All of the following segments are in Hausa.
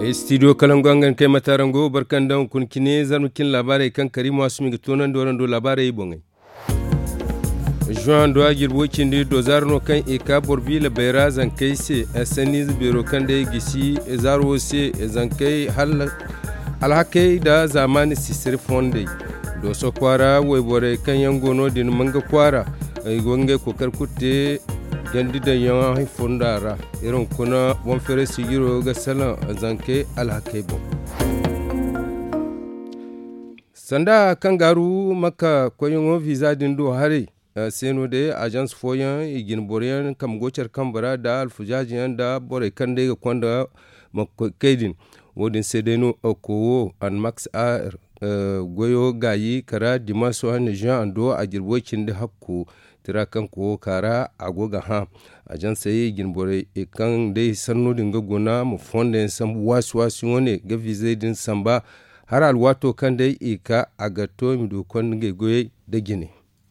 studio kalangangan kai matarango barkan dan kun kine zanukin labarai kan karimu asumi ga tonan doran do labarai bongai Juan do agirbo kindi do zarno kan eka borbi la bayra zan kai se asani biro kan da gisi zaro se zan kai hal alhakai da zamani sisir fonde do so kwara wai bore kan yangono din manga kwara ai gonge ko karkutte gandi da yawan fundara irin kuna bon fere sigiro ga salan zanke alhakai bon sanda kan garu maka koyon visa din do hare seno de agence foyan igin borian kam gocer kambara da alfujajiyan da bore kan de ga kwanda makaidin wodin sedeno okowo an max air goyo gayi kara dimaso an jean ando a girbokin da hakku tirakan ko kara agoga ha ajan sai ginbore kan dai sanno dinga gona mu fonde sam wasu wone ga visa din samba har alwato kan dai ika agato mi do kon nge goye da gine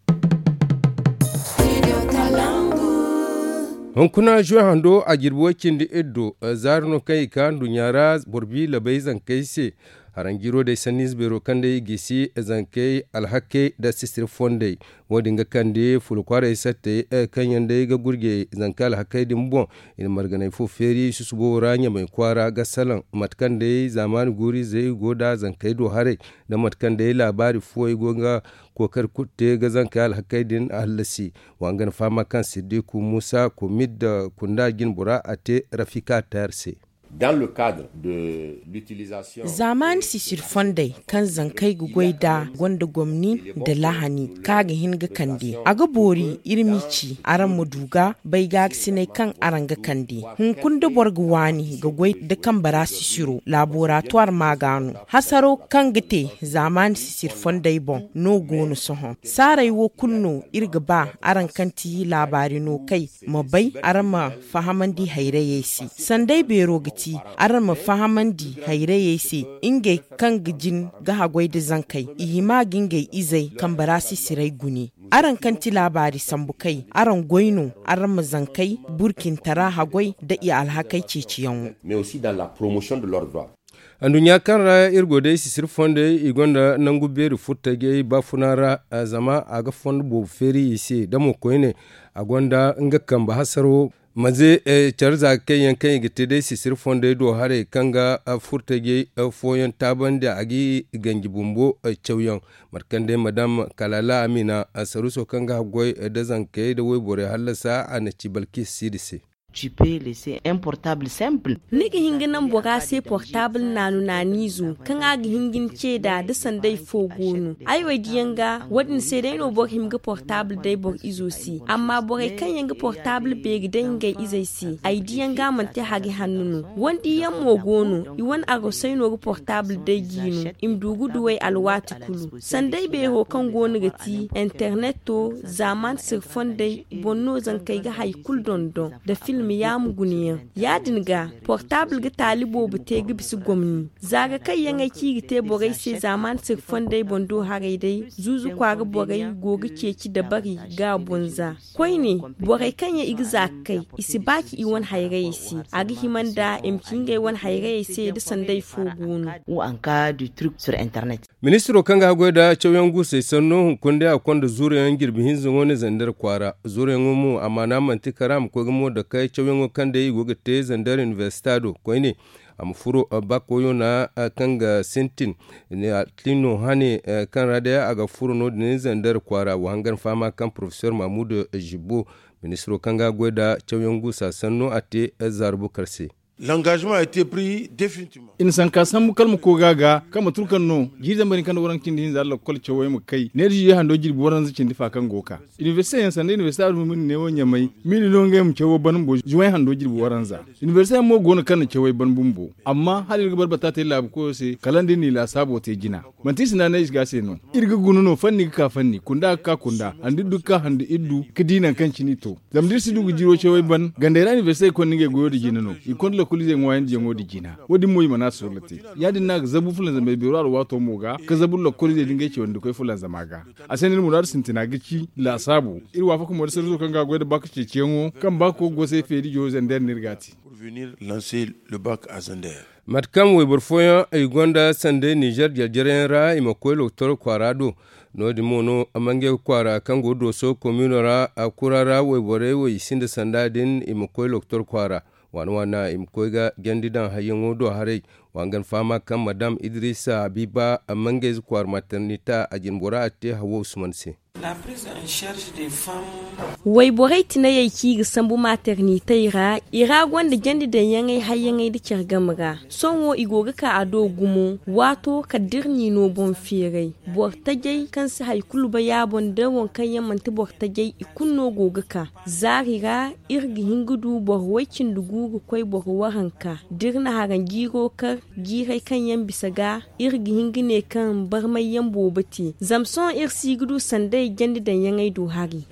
hankuna juwa hando a girbokin da iddo zarno kai kan dunyara borbi labai zan kai se harangiro da sanis bero kan da gisi zankai alhake da sistir fonde wadinga kan da fulkwara satte kan yanda ga gurge zankai alhake din bon in marganai fo feri su subo ranya mai kwara ga salan matkan da zamani guri zai goda zankai do hare da matkan da labari fo gonga kokar kutte ga zankai alhake din ahlasi wangan fama kan sidiku musa komid da kunda gin bura ate rafika tarse. Dans le cadre de l'utilisation zaman sisir fondai kan zankai gugwai da gwanda gwamni da lahani kaga hinga kande aga bori irmici aran muduga bai ga sinai kan aranga kande hun kunda borga wani ga gwai da kan bara sisiro laboratoire magano hasaro kan gite zaman sisir fondai bon no gonu soho sarai wo kunno irga ba aran kanti labari no kai mabai arama fahamandi hairayesi sandai bero gite aran mafahamandi haire yese inge kan gijin ga hagwai da zankai ihima ginge izai kan barasi sirai guni aran kanti labari sambukai aran goino aran mazankai burkin tara hagwai da iya alhakai ciciyan mais aussi dans la promotion de leurs droits. andunya kanra irgode sisir fonde igonda nangu beri futtage bafunara zama aga fond bo feri ise damo koine agonda nga kamba hasaro maze charza kayan kan gite dai sisir fonde do hare kanga furtage foyan taban da agi gangi bumbo chawyan markande madam kalala amina saruso kanga goy da zankai da webore halasa anaci balki sidise. Tu peux laisser un portable simple. Nigi hingin nan boga sai portable nanu na nizu kan agi hingin ce da disan dai fogonu. Ai wai diyanga wadin sai dai no bog himga portable dai bog izo si. Amma bogai kan yanga portable beg dai ngai izai si. Ai diyanga man ta hagi hannunu. Wandi yan mogonu iwan ago sai no portable dai ginu. Im dugu duwai alwati kulu. Sandai be ho kan gonu gati internet to zaman sirfon dai bonno zan kai ga haikul dondon da film ya muguniya ya dinga portable ga talibo bute ga bisu gwamni zaga kai yan aiki ga te bogai sai zaman sirfon dai bondo harai dai zuzu kwaga bogai goga ceci da bari ga bunza koi ne bogai kan ya igza kai isi baki iwan hairai si aga himanda emkin ga iwan hairai sai da sandai fogunu ou en cas du truc sur internet. Ministro kanga goda chawyan guse sanno kunde akonda zuriyan girbihin zungone zandar kwara zuriyan mu amana manti karam ko gamo da kai chawyan kanda yi goga te zandar investado ko ne amfuro bakoyo na kanga sentin ne atlino hane kan radaya aga furo no ne zandar kwara wangan fama kan professeur Mahmoud Jibo ministro kanga goda chawyan gusa sanno ate zarbu karse. L'engagement a été pris définitivement. In san ka san mu kalmu ko gaga kama turkan no gidan bari kan wurin kin din zalla kol cewa mu kai ne ji ya hando jirbi wurin zikin difa kan goka university yan san university mu ne wonya mai mini no ngam cewa ban bo juwai hando jirbi wurin za university mo gona kan cewa ban bumbo amma halil gabar bata ta lab ko se kalandi ni la sabo te gina mantis na ne ga se no irga gunu no fanni ka fanni kunda ka kunda andi dukka handi iddu kidina kan cinito zamdir si dugu jiro cewa ban gandera university ko ninge goyo di gina no ikon kulize ngwayen jengo di jina wodi moy mana surlati yadi nag zabu fulan zambe biro al wato moga ka zabu lo kulize dinga ci wanda koy fulan zamaga asen mu dar sintina gici la sabu irwa fa ko mo serzo kanga goyde bak ci ciengo kam bako go se fedi jo zender nirgati pour venir lancer le bac à Zender. matkan we burfoya ay gonda sande Niger jarjaren ra imakoy loktor kwarado no di mono amange kwara kango doso communera akurara we bore we sinde sanda din imakoy loktor kwara wana imkoy ga gendidan hayengo do hare wangan fama kan madam Idrissa Habiba amange kwar maternita ajin bora ate hawo Usman se wai borai tina yaki ga sambu maternité ira gwanda jandi da yangai hayangai da kirgamra sonwo igoga ka ado gumo wato ka dirni no bon firai bortajai kan su haikulu ba yabon da wankan yamanta bortajai ikunno goga ka zarira irgi hingudu borwaikin dugu koi borwaranka dirna haran giro kar girai kan yan bisaga irgi hingine kan barmai yan bobati zamson irsi gudu sandai jandi da yangai do hari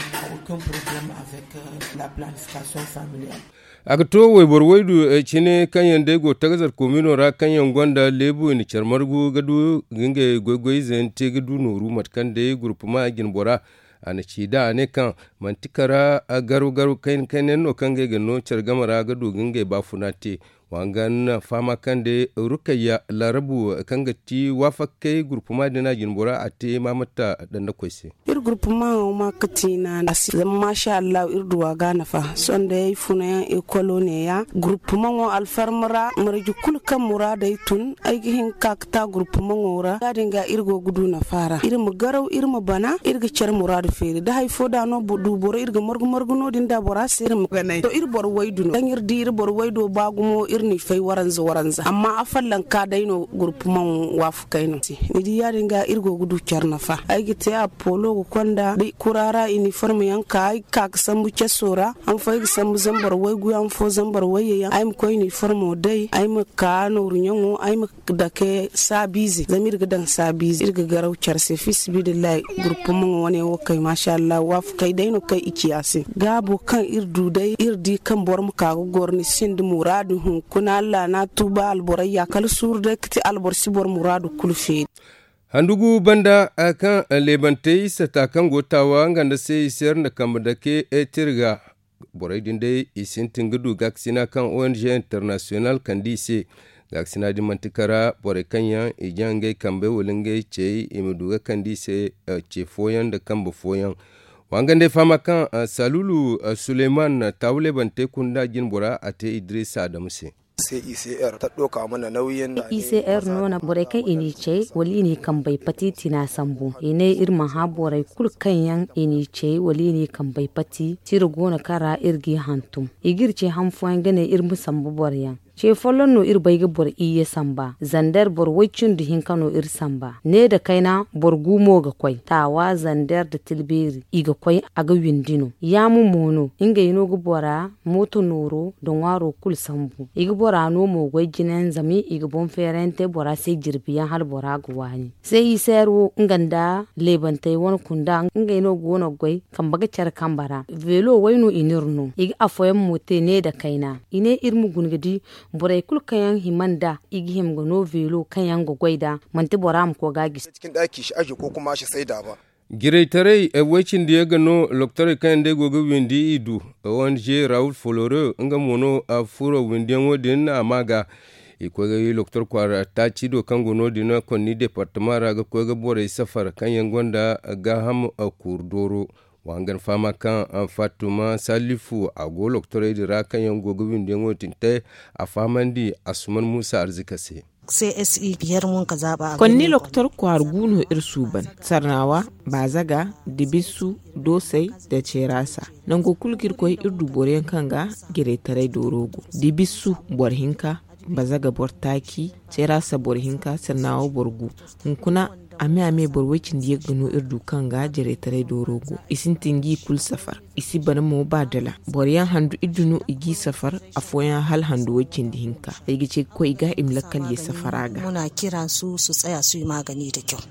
agato we borwaidu chine kanyan dego tagazar komino ra kanyan gonda lebu ni charmargu gadu ginge goigoi zente gadu noru matkande grupuma agin bora ana chida ne kan mantikara garu kainen no kange gano chargamara gadu ginge bafunate wangan fama kande rukaya larabu kangati wafakke grupuma dina jinbora ate mamata danda kwese grupuma ma katina masha Allah irduwa gana fa sonde funa e kolone ya grupuma ngo alfarmara marju kul kam murada tun ay hin kakta grupuma ngora gadinga irgo guduna fara irma garaw irma bana irga cer murada fere da hay foda no budu boro irga morgu no dinda bora sirma ganai to irbor wayduno dangir dir bor waydo bagumo irni fay waranza amma afallan ka daino grupuma wafu kaino ni di yadinga irgo gudu cerna fa ay gite apollo konda di kurara uniforme yanka ay kak sambu cesora am fay sambu zambar way gu am fo zambar way yan ay ko uniforme dai ay ma ka no runyango ay ma dake sabizi zamir gadan sabizi irga garaw charse fis bidillahi groupe mon woni wakay masha Allah waf kay dayno kay ikiyasi gabo kan irdu dai irdi kan bormu ka gorni sind muradu hun kuna Allah na tuba alboraya kal surde kiti alborsi bor muradu kulfe handugu banda akan lebante sata kan gotawa nganda sai isar da kamar ke etirga borai dinde isin tingudu gaksina kan ONG international kan dise gaksina di mantikara borai kanya ijange kambe wolinge ce imuduga kan dise ce foyan da kan foyan wangande fama kan salulu Suleiman tawle bante kunda jin bora ate Idrissa Adamse sai ICR ta doka mana nauyin ICR nona borai kai ini ce wali ne kan bai pati tina sambu ine irma ha borai kul kanyan ini ce wali ne kan bai pati tirgona kara irgi hantum igirce hanfuan gane irmu sambu boryan ce folon no ir bai ga bor iye samba zandar bor wacin da hinkano ir samba ne da kaina bor gumo ga kwai tawa zandar da tilbiri iga kwai aga windino ya mu mono inga yino ga bora moto noro don waro kul sambu iga bora no mo gwai ginan zami iga bon ferente bora sai jirbiyan har bora ga wani sai isero nganda lebantai won kunda inga yino gona gwai kan baga car kambara velo waino inirno iga afoyen mote ne da kaina ine irmu gungadi borai kul kayan himanda igihim go no velo kayan go goida manti boram ko gagi cikin daki shi aje ko kuma shi saida ba gireitare wacin da ya gano loktor kan da gogo windi idu ONG Raoul Folore nga mono a furo windiyan wodin na maga iko ga loktor kwara ta ci do kan gono dina konni departement raga ko ga borai safar kan yangonda ga ham a kurdoro wangan fama kan Fatuma Salifu a go loktor dira kan yango gubin den wotin te a famandi Asuman Musa Arzikase CSE biyar mun ka zaba konni loktor kwarguno irsuban sarnawa bazaga dibisu dosai da cerasa nan go kulkir koy irdu boren kanga gire tarai dorogo dibisu borhinka bazaga bortaki cerasa borhinka sarnawa borgu hunkuna ame borwakin da ya gano irdu kan ga jere tare dorogo isin tingi kul safar isi bana mo badala boryan handu idunu igi safar afoyan hal handu wakin da hinka yagi ce ko iga imlakal ya safaraga muna kiran su tsaya su yi magani da kyau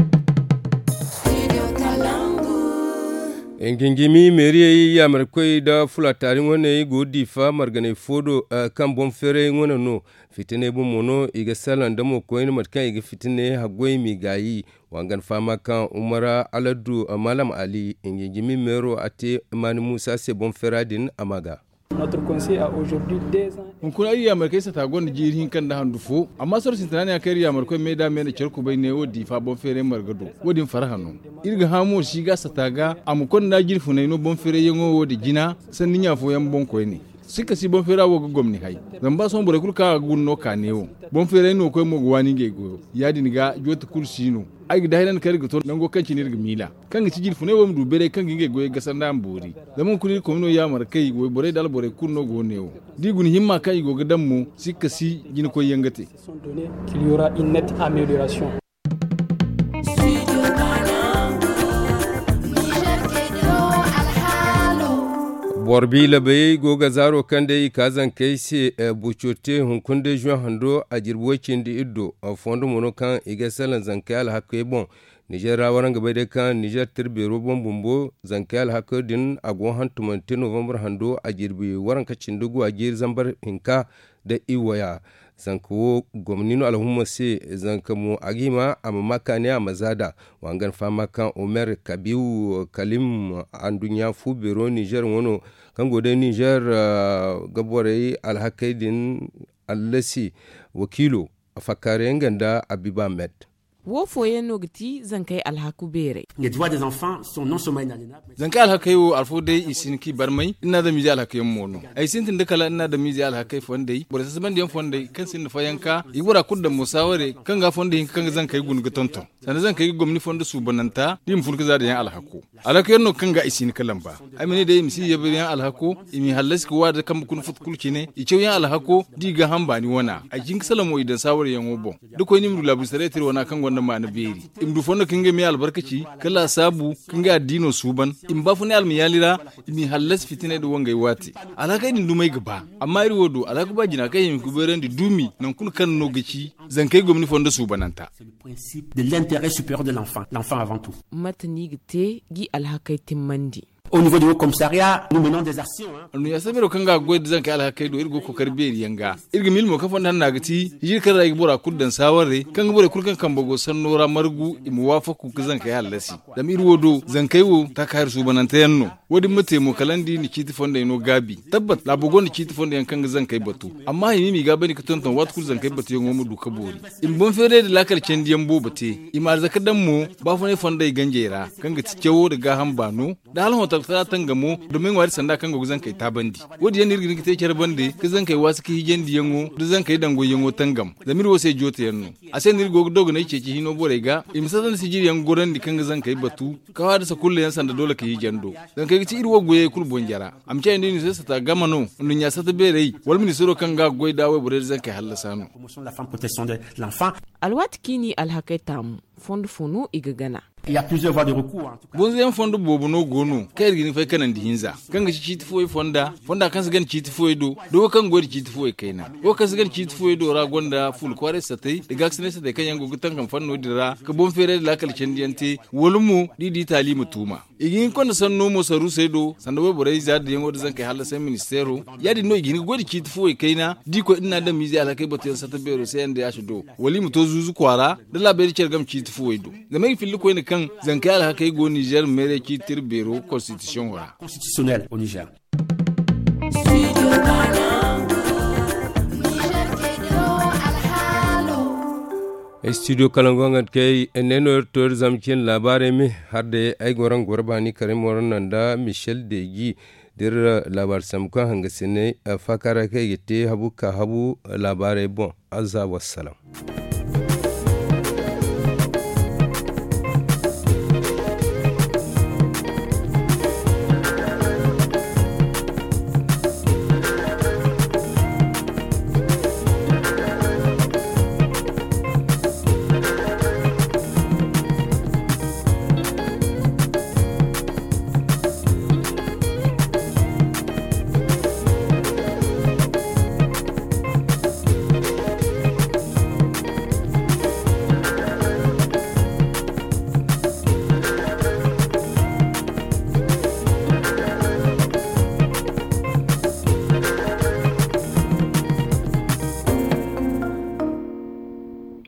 engingimi meriye ya markoi da fulatari ngone go difa margane fodo kan bon fere ngone no fitine bu mono iga salan da mo koyin matkan iga fitine hagoi mi gayi wangan fama kan Umara Aladu Malam Ali engingimi mero ate Mani Musa se bon feradin amaga Notre conseil a aujourd'hui 2 ans. On kuna iya markai sa tagon jirin kan da handu fo amma sor sintrani a kai ya markai me da me ne cerku bai ne wodi fa bon fere margado wodin farhanu irga hamo shi ga sa taga amukon na girfu ne no bon fere yengo wodi gina sannin ya fo yan bon koy ne sika si bon fere wo gomni hay zan ba son bore kulka gunno kanewo bon fere no koy mo gwani ge go yadi ni ga jota kulsino ai da hinan kar gato nango kanci nirga mila kan ci girfu ne wo mdu bere kan ginge goye gasanda mbori zaman kuli ko no ya markai wo bore dal bore kunno go newo digun himma kai go gadan mu sika si gin ko yangate qu'il y aura une nette amélioration. borbi labai goga zaro kan dai kazan kai se buchote hunkunde juan hando a jirbokin da iddo a fondo mono kan iga salan zankayal hakke bon Niger rawaran gaba da kan Niger tirbe robon bumbo zankayal hakke din agon hantumanti November hando a jirbi waran kacin dugu a gir zambar hinka da iwaya zankawo gwamnino al'umma se zankamu agima a makane a mazada wangan fama kan Omer Kabiu Kalim an duniya fu biro Niger wano kan gode Niger gaborai alhakaidin allasi wakilo a fakare ganda Abiba Med. Wo foye nogti zankai alhaku bere. Les droits des enfants sont non seulement inaliénables. Zankai alhakai wo alfo dai isin ki barmai ina da miji alhakai mono. Ai sintin da kala ina da miji alhakai fondai. Bora saban diyan fondai kan sin fayanka ibura kudda musaware kan ga fondai kan zankai gunga tonto. Sanan zankai gomni fonda su bananta dim fulka za da yan alhako. Alhakai no kan ga isin kalan ba. Ai mene dai misi ya yan alhako imi halas ko wada kan kun futkulki ne. Ice yan alhako diga hamba ni wana. Ai kin salamo idan saware yan obo. Duko ni mu labusare tir wana kan gonda ma na beri im du fondo kinga mi albarkaci kala sabu kinga dino suban im ba funi al miyalira mi hallas fitine do wangay wati alaka din dumai gaba amma iri wodo alaka ba jina kai mi kuberen di dumi nan kun kan no gaci zan kai gomni fondo subananta c'est le principe de l'intérêt supérieur de l'enfant avant tout matani gite gi alhaka timmandi. Au niveau du haut commissariat, nous menons des actions. Nous ya sabero kanga goy zanka ala kaido irgo ko karberi yanga. Irga milmo ka fonda na gati, yir kar ray bora kuddan saware, kanga bora kulkan kambogo sannora margu imu wafaku kazanka ya halasi. Da mir wodo zankaiwo ta kayar su bananta yanno. Wodi mate mo kalandi ni kiti fonda ino gabi. Tabbat la bugo ni kiti fonda yan kanga zankai batu. Amma yimi mi gabani ka tonton wat kul zankai batu yango mu duka bori. In bon fere da lakar cendiyan bo bate. Imar zakadan mo ba fone fonda ganjera. Kanga tikewo da gahan bano. Da halon ta tangamo domin wari sanda kan goguzan kai ta bandi wodi yan irgin kite kyar bandi ka zan kai wasu ki hijen diyango da zan kai dango yango tangam da mir wose jota yanno a sai nirgo dogo ne ce ki hino bore ga imsatan si jiri yan goran di kan zan kai batu ka wada sa kullu yan sanda dole ka hijen do dan kai ci irwo goye kul bonjara am ce ndi ni sai ta gama no ndun ya sata bere wal ministro kan ga goy dawo bore zan kai halasa no promotion de la femme protection de l'enfant alwat kini alhakaitam fond funu igagana. Il y a plusieurs voies de recours. Bonzen fondo bobo no gono kai gini fai kanan dihinza kanga chiti foi fonda kan sagan chiti foi do kan gori chiti foi kaina o kan sagan chiti foi do ra gonda ful kware satai de gaksine sa de kan yango gutan kan fanno dira ka bon fere la kal cendiante wolumu di tali mutuma igin kon san no mo saru sai do sanda we borai za da yango da zan kai halasa ministero ya di no igin gori chiti foi kaina di ko ina da mizi ala kai boten sata bero sai anda ya shido wali mu to zuzu kwara da labari cergam chiti foi do da mai filli ko ne kan zankai alhaka go Niger mere ki tirbero constitution wara constitutionnel au Niger. Studio Kalangongat kai eneno tor zamkin labare mi harde ay goran gorbani karim woran da Michel Degi dir labar samkan hangasine fakara kai gite habu labare bon azza wassalam.